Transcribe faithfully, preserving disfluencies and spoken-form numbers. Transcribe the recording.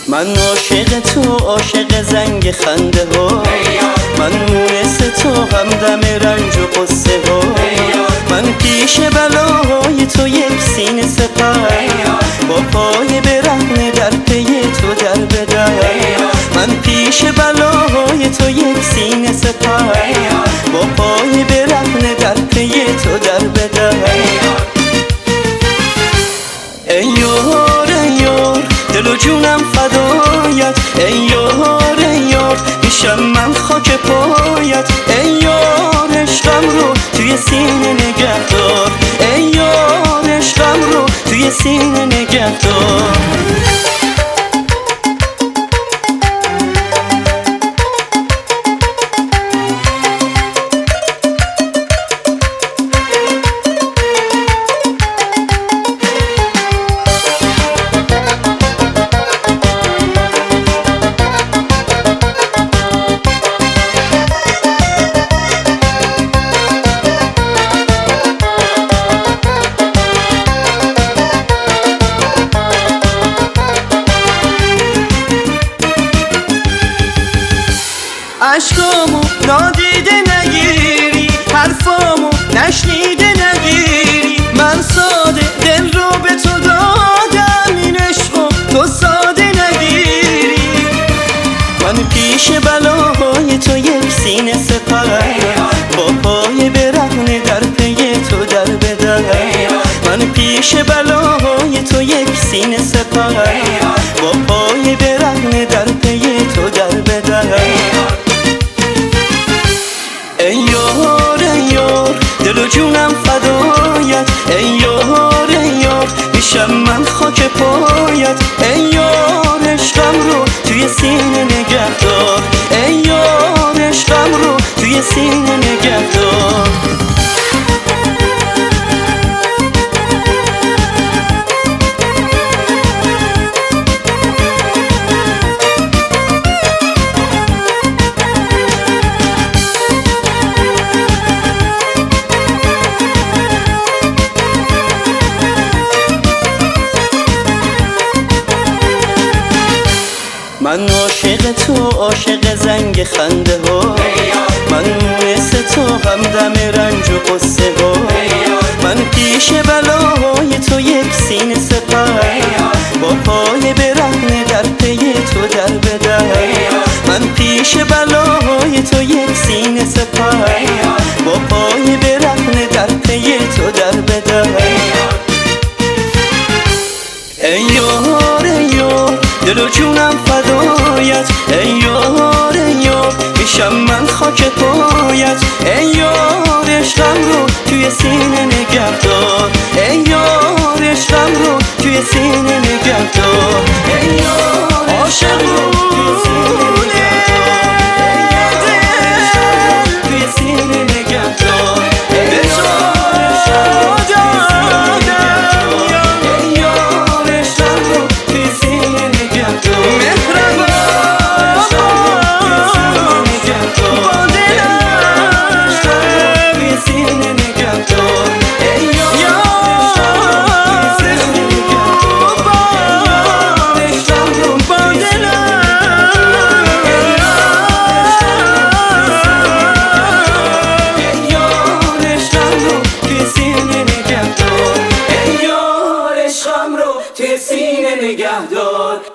من عاشق تو، عاشق زنگ خنده ها، من مونس تو، همدم رنج و قصه ها، من پیش بلاهای تو یک سینه سپر، با پای برهنه در پی تو در بدر. من پیش بلاهای تو یک سینه سپر، با پای برهنه در پی تو در بدر. ای یار ای یار دل و جونم فدایت، ای یار ای یار میشم من خاک پایت، ای یار عشقم رو توی سینه نگه دار، ای یار عشقم رو توی سینه نگه دار. عشقامو نادیده نگیری، حرفامو نشنیده نگیری، من ساده دل رو به تو دادم، این عشقو تو ساده نگیری. من پیش بلاهای تو یک سینه سپر، با پای برهنه در پی تو در بدر. من پیش بلاهای تو یک سینه سپر، با پای برهنه در پی تو در بدر. ای یار ای یار دل و جونم فدایت، ای یار ای یار میشم من خاک پایت، ای یار عشقم رو توی سینه نگه دار، ای یار عشقم رو توی سینه نگه دار. من عاشق تو، عاشق زنگ خنده ها، من مونس تو، همدم رنج و قصه ها، من پیش بلاهای تو یک سینه سپر، با پای برهنه در پی تو در بدر. من پیش بلاهای تو یک سینه سپر، با پای برهنه در پی تو در بدر. ای یار ای یار دل و جونم فدایت، ای یار ای یار میشم من خاک پایت، ای یار عشقم رو توی سینه نگه دار، ای یار عشقم رو توی سینه نگه دار، ای یار عاشق رو توی سینه نگه دار، توی سینه نگه دار. توی سینه نگه دار.